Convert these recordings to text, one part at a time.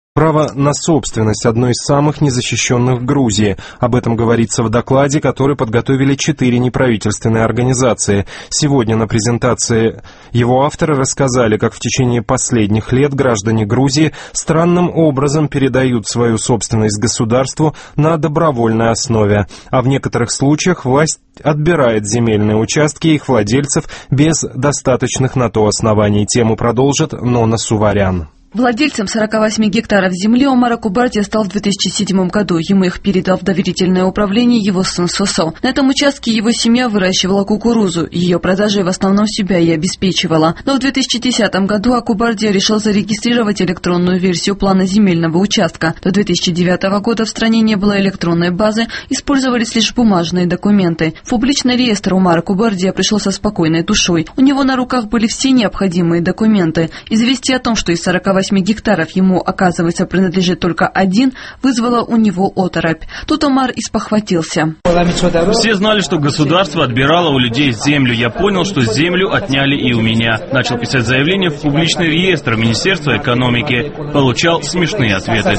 Право на собственность – одно из самых незащищенных в Грузии. Об этом говорится в докладе, который подготовили 4 неправительственные организации. Сегодня на презентации его авторы рассказали, как в течение последних лет граждане Грузии странным образом передают свою собственность государству на добровольной основе. А в некоторых случаях власть отбирает земельные участки их владельцев без достаточных на то оснований. Тему продолжит Нона Суварян. Владельцем 48 гектаров земли Омар Акубардия стал в 2007 году. Ему их передал в доверительное управление его сын Сосо. На этом участке его семья выращивала кукурузу. Ее продажей в основном себя и обеспечивала. Но в 2010 году Акубардия решил зарегистрировать электронную версию плана земельного участка. До 2009 года в стране не было электронной базы, использовались лишь бумажные документы. В публичный реестр Омар Акубардия пришел со спокойной душой. У него на руках были все необходимые документы. Известие о том, что из 48 гектаров ему, оказывается, принадлежит только один, вызвало у него оторопь. Тут Омар и спохватился. Все знали, что государство отбирало у людей землю. Я понял, что землю отняли и у меня. Начал писать заявление в публичный реестр Министерства экономики. Получал смешные ответы.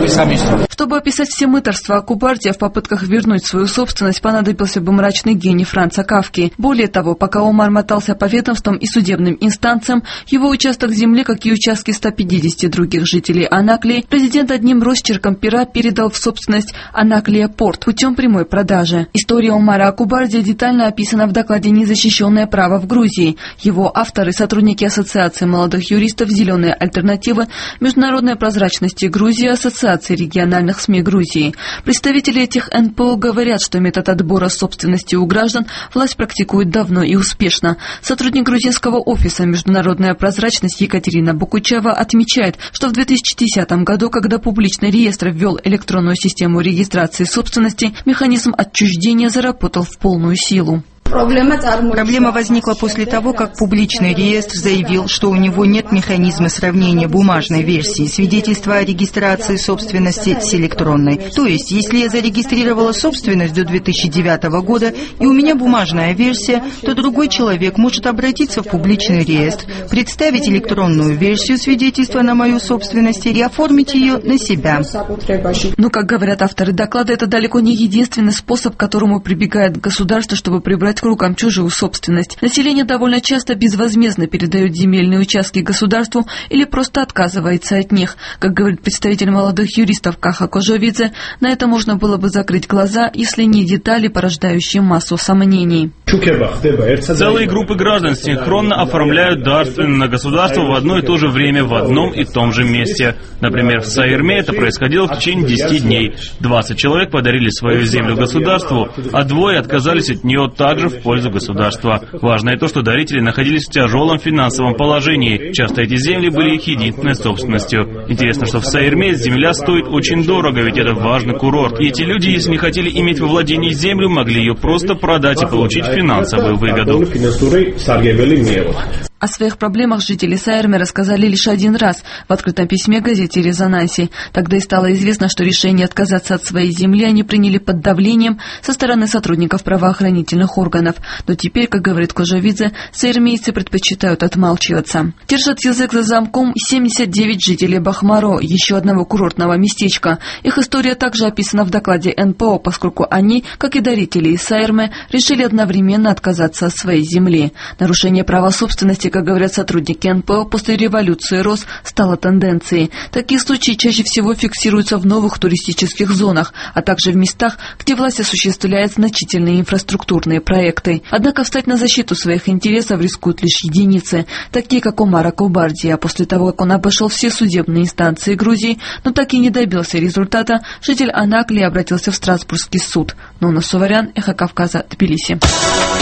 Чтобы описать все мытарства Акубардия в попытках вернуть свою собственность, понадобился бы мрачный гений Франца Кафки. Более того, пока Омар мотался по ведомствам и судебным инстанциям, его участок земли, как и участки 150 других жителей Анаклии, президент одним росчерком пера передал в собственность Анаклия Порт путем прямой продажи. История Омара Акубардия детально описана в докладе «Незащищенное право в Грузии». Его авторы – сотрудники Ассоциации молодых юристов «Зеленые альтернативы», Международной прозрачности Грузии, Ассоциации региональных СМИ Грузии. Представители этих НПО говорят, что метод отбора собственности у граждан власть практикует давно и успешно. Сотрудник грузинского офиса «Международная прозрачность» Екатерина Букучева отмечает, что в 2010 году, когда публичный реестр ввел электронную систему регистрации собственности, механизм отчуждения заработал в полную силу. Проблема возникла после того, как публичный реестр заявил, что у него нет механизма сравнения бумажной версии свидетельства о регистрации собственности с электронной. То есть, если я зарегистрировала собственность до 2009 года и у меня бумажная версия, то другой человек может обратиться в публичный реестр, представить электронную версию свидетельства на мою собственность и оформить ее на себя. Но, как говорят авторы доклада, это далеко не единственный способ, к которому прибегает государство, чтобы прибрать к рукам чужую собственность. Население довольно часто безвозмездно передает земельные участки государству или просто отказывается от них. Как говорит представитель молодых юристов Каха Кожовидзе, на это можно было бы закрыть глаза, если не детали, порождающие массу сомнений. Целые группы граждан синхронно оформляют дарственность на государство в одно и то же время в одном и том же месте. Например, в Саирме это происходило в течение 10 дней. 20 человек подарили свою землю государству, а 2 отказались от нее также в пользу государства. Важно и то, что дарители находились в тяжелом финансовом положении. Часто эти земли были их единственной собственностью. Интересно, что в Саирме земля стоит очень дорого, ведь это важный курорт. И эти люди, если не хотели иметь во владении землю, могли ее просто продать и получить финансовую выгоду. О своих проблемах жители Саирмы рассказали лишь один раз в открытом письме газете «Резонансе». Тогда и стало известно, что решение отказаться от своей земли они приняли под давлением со стороны сотрудников правоохранительных органов. Но теперь, как говорит Кожовидзе, саирмейцы предпочитают отмалчиваться. Держат язык за замком 79 жителей Бахмаро, еще одного курортного местечка. Их история также описана в докладе НПО, поскольку они, как и дарители из Саирмы, решили одновременно отказаться от своей земли. Нарушение права собственности, как говорят сотрудники НПО, после революции РОС стало тенденцией. Такие случаи чаще всего фиксируются в новых туристических зонах, а также в местах, где власть осуществляет значительные инфраструктурные проекты. Однако встать на защиту своих интересов рискуют лишь единицы, такие как Омар Акубардия. После того, как он обошел все судебные инстанции Грузии, но так и не добился результата, житель Анаклии обратился в Страсбургский суд. Нона Суварян, Эхо Кавказа, Тбилиси.